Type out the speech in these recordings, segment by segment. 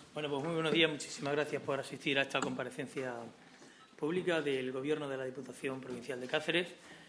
Bueno, pues muy buenos días. Muchísimas gracias por asistir a esta comparecencia pública del Gobierno de la Diputación Provincial de Cáceres.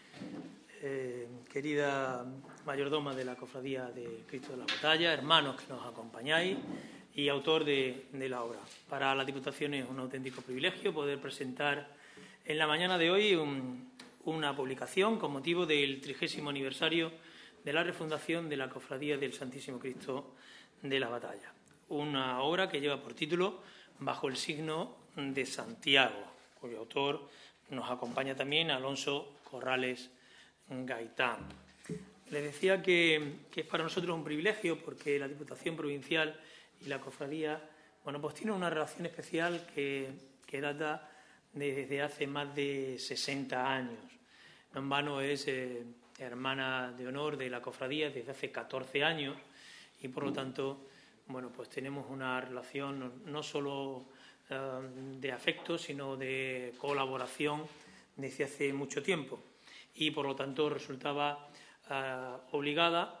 Querida mayordoma de la Cofradía de Cristo de la Batalla, hermanos que nos acompañáis y autor de la obra. Para la Diputación es un auténtico privilegio poder presentar en la mañana de hoy una publicación con motivo del 30º aniversario de la refundación de la Cofradía del Santísimo Cristo de la Batalla. Una obra que lleva por título Bajo el signo de Santiago, cuyo autor nos acompaña también Alonso Corrales Gaitán. Les decía que es para nosotros un privilegio porque la Diputación Provincial y la Cofradía pues tienen una relación especial que data desde hace más de 60 años. No en vano es hermana de honor de la Cofradía desde hace 14 años y, por lo tanto, pues tenemos una relación no solo de afecto, sino de colaboración desde hace mucho tiempo. Y, por lo tanto, resultaba obligada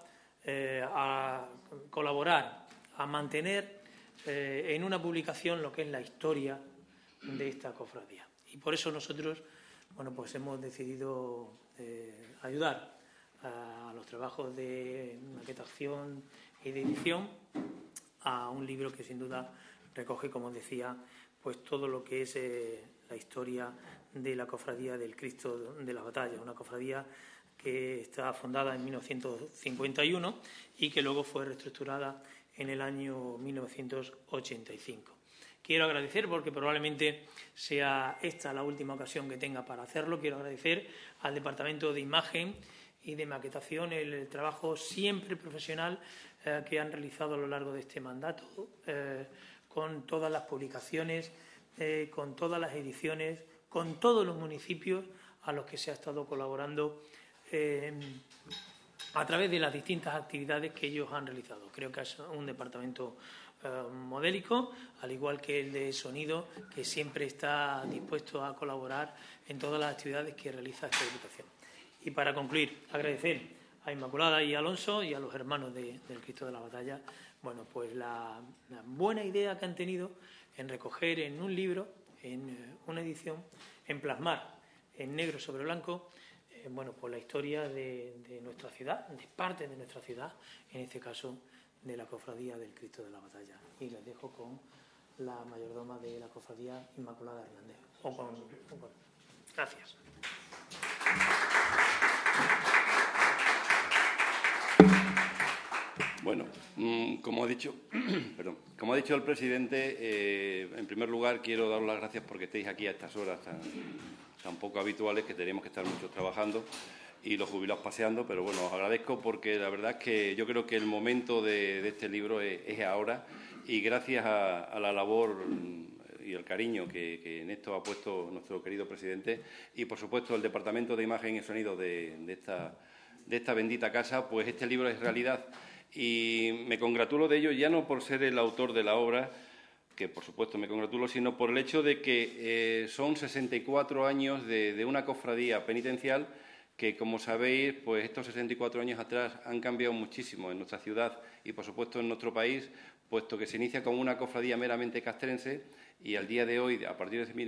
a colaborar, a mantener en una publicación lo que es la historia de esta cofradía. Y por eso nosotros pues hemos decidido ayudar a los trabajos de maquetación y de edición a un libro que sin duda recoge, como decía, pues todo lo que es la historia de la Cofradía del Cristo de la Batalla, una cofradía que está fundada en 1951 y que luego fue reestructurada en el año 1985. Quiero agradecer, porque probablemente sea esta la última ocasión que tenga para hacerlo, quiero agradecer al Departamento de Imagen y de Maquetación el trabajo siempre profesional que han realizado a lo largo de este mandato, con todas las publicaciones, con todas las ediciones, con todos los municipios a los que se ha estado colaborando a través de las distintas actividades que ellos han realizado. Creo que es un departamento modélico, al igual que el de sonido, que siempre está dispuesto a colaborar en todas las actividades que realiza esta Diputación. Y para concluir, agradecer a Inmaculada y a Alonso y a los hermanos del Cristo de la Batalla, pues la buena idea que han tenido en recoger en un libro, en una edición, en plasmar en negro sobre blanco, pues la historia de nuestra ciudad, de parte de nuestra ciudad, en este caso de la Cofradía del Cristo de la Batalla. Y les dejo con la mayordoma de la Cofradía, Inmaculada Hernández. Gracias. Bueno, como ha dicho el presidente, en primer lugar quiero daros las gracias porque estéis aquí a estas horas tan poco habituales, que tenemos que estar muchos trabajando y los jubilados paseando, pero bueno, os agradezco porque la verdad es que yo creo que el momento de este libro es ahora, y gracias a la labor y el cariño que en esto ha puesto nuestro querido presidente y, por supuesto, el Departamento de Imagen y Sonido de esta bendita casa, pues este libro es realidad. Y me congratulo de ello, ya no por ser el autor de la obra, que por supuesto me congratulo, sino por el hecho de que son 64 años de una cofradía penitencial que, como sabéis, pues estos 64 años atrás han cambiado muchísimo en nuestra ciudad y, por supuesto, en nuestro país, puesto que se inicia como una cofradía meramente castrense y al día de hoy, a partir de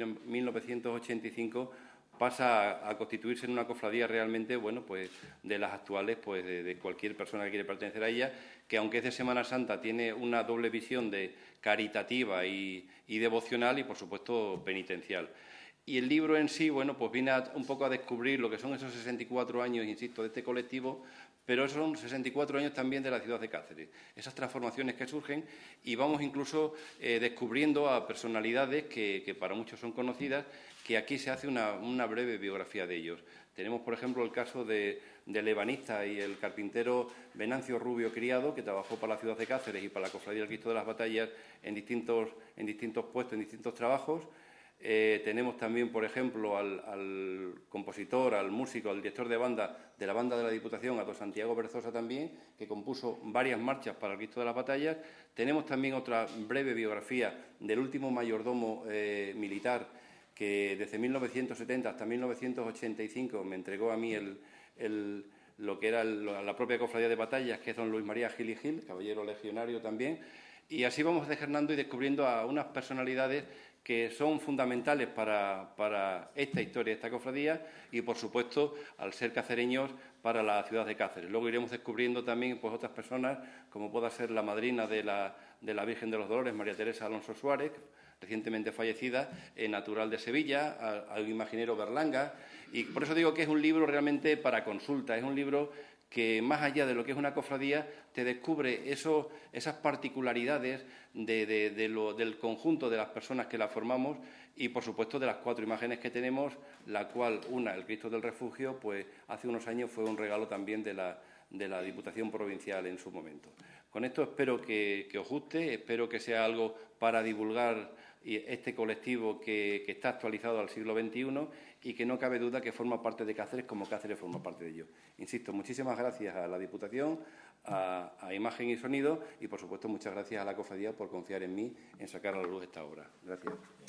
1985, pasa a constituirse en una cofradía realmente, pues de las actuales, pues de cualquier persona que quiere pertenecer a ella, que aunque es de Semana Santa, tiene una doble visión de caritativa y devocional y, por supuesto, penitencial. Y el libro en sí, pues viene un poco a descubrir lo que son esos 64 años, insisto, de este colectivo, pero son 64 años también de la ciudad de Cáceres, esas transformaciones que surgen, y vamos incluso descubriendo a personalidades que para muchos son conocidas, que aquí se hace una breve biografía de ellos. Tenemos, por ejemplo, el caso del ebanista y el carpintero Venancio Rubio Criado, que trabajó para la ciudad de Cáceres y para la Cofradía del Cristo de las Batallas en distintos puestos, en distintos trabajos. Tenemos también, por ejemplo, al compositor, al músico, al director de la banda de la Diputación, a don Santiago Berzosa también, que compuso varias marchas para el Cristo de las Batallas. Tenemos también otra breve biografía del último mayordomo militar, que desde 1970 hasta 1985 me entregó a mí lo que era la propia cofradía de batallas, que es don Luis María Gil y Gil, caballero legionario también, Y así vamos desgranando y descubriendo a unas personalidades que son fundamentales para esta historia, esta cofradía y, por supuesto, al ser cacereños, para la ciudad de Cáceres. Luego iremos descubriendo también pues, otras personas, como pueda ser la madrina de la Virgen de los Dolores, María Teresa Alonso Suárez, recientemente fallecida, natural de Sevilla, al imaginero Berlanga. Y por eso digo que es un libro realmente para consulta, es un libro que más allá de lo que es una cofradía te descubre esas particularidades del conjunto de las personas que la formamos y, por supuesto, de las 4 imágenes que tenemos, la cual una, el Cristo del Refugio, pues hace unos años fue un regalo también de la Diputación Provincial en su momento. Con esto espero que os guste, espero que sea algo para divulgar este colectivo que está actualizado al siglo XXI y que no cabe duda que forma parte de Cáceres como Cáceres forma parte de ello. Insisto, muchísimas gracias a la Diputación, a Imagen y Sonido y, por supuesto, muchas gracias a la Cofradía por confiar en mí en sacar a la luz esta obra. Gracias.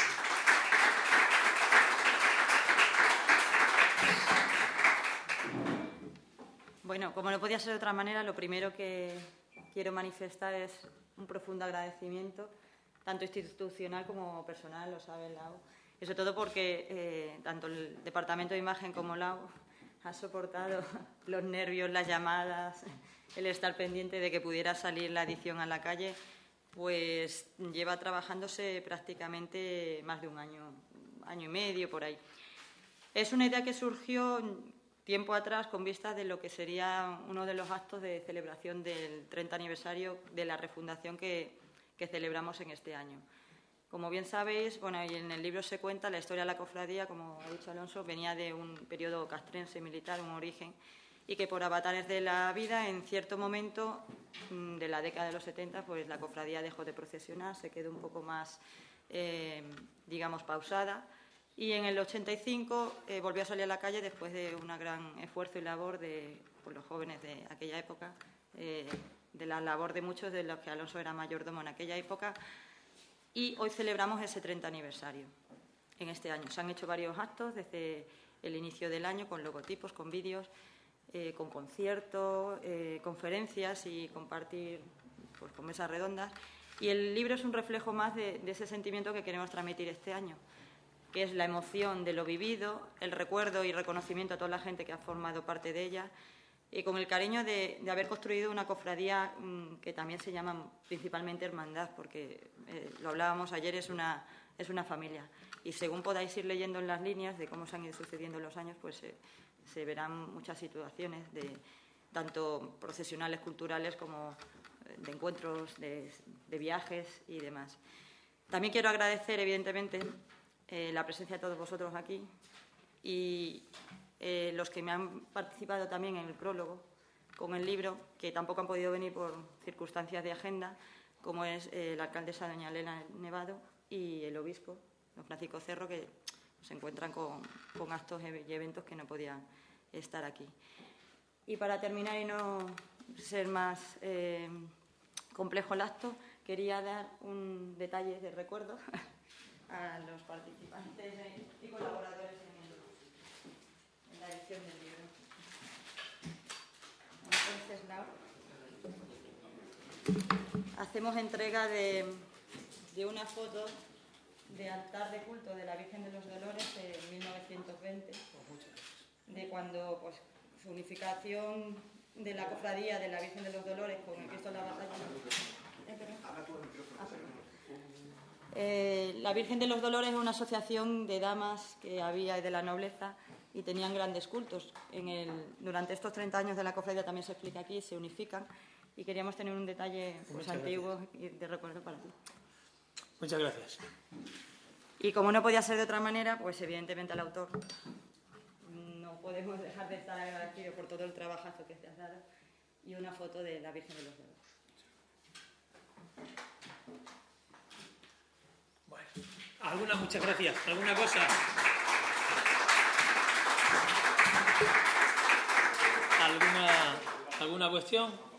Bueno, como no podía ser de otra manera, lo primero que quiero manifestar es un profundo agradecimiento, tanto institucional como personal, lo sabe Lau, y sobre todo porque tanto el Departamento de Imagen como Lau ha soportado los nervios, las llamadas, el estar pendiente de que pudiera salir la edición a la calle, pues lleva trabajándose prácticamente más de un año y medio por ahí. Es una idea que surgió tiempo atrás con vistas de lo que sería uno de los actos de celebración del 30 aniversario de la refundación que celebramos en este año. Como bien sabéis, bueno, y en el libro se cuenta la historia de la cofradía, como ha dicho Alonso, venía de un periodo castrense militar, un origen, y que por avatares de la vida, en cierto momento de la década de los 70, pues la cofradía dejó de procesionar, se quedó un poco más, digamos, pausada. Y en el 85 volvió a salir a la calle después de un gran esfuerzo y labor por los jóvenes de aquella época, de la labor de muchos de los que Alonso era mayordomo en aquella época. Y hoy celebramos ese 30 aniversario en este año. Se han hecho varios actos desde el inicio del año con logotipos, con vídeos, con conciertos, conferencias y compartir pues, con mesas redondas. Y el libro es un reflejo más de ese sentimiento que queremos transmitir este año, que es la emoción de lo vivido, el recuerdo y reconocimiento a toda la gente que ha formado parte de ella y con el cariño de haber construido una cofradía que también se llama principalmente hermandad, porque lo hablábamos ayer, es una familia. Y según podáis ir leyendo en las líneas de cómo se han ido sucediendo los años, pues se verán muchas situaciones, tanto procesionales, culturales, como de encuentros, de viajes y demás. También quiero agradecer, evidentemente, la presencia de todos vosotros aquí y los que me han participado también en el prólogo con el libro, que tampoco han podido venir por circunstancias de agenda, como es la alcaldesa doña Elena Nevado y el obispo, don Francisco Cerro, que se encuentran con actos y eventos que no podían estar aquí. Y para terminar y no ser más complejo el acto, quería dar un detalle de recuerdo a los participantes y colaboradores en la edición del libro. Entonces, Laura, hacemos entrega de una foto de altar de culto de la Virgen de los Dolores en 1920, de cuando pues, su unificación de la cofradía de la Virgen de los Dolores con el Cristo de la Batalla. La Virgen de los Dolores es una asociación de damas que había de la nobleza y tenían grandes cultos. Durante estos 30 años de la cofradía, también se explica aquí, se unifican y queríamos tener un detalle pues, antiguo y de recuerdo para ti. Muchas gracias. Y como no podía ser de otra manera, pues evidentemente al autor no podemos dejar de estar agradecidos por todo el trabajazo que te has dado y una foto de la Virgen de los Dolores. Bueno, muchas gracias. ¿Alguna cosa? ¿Alguna cuestión?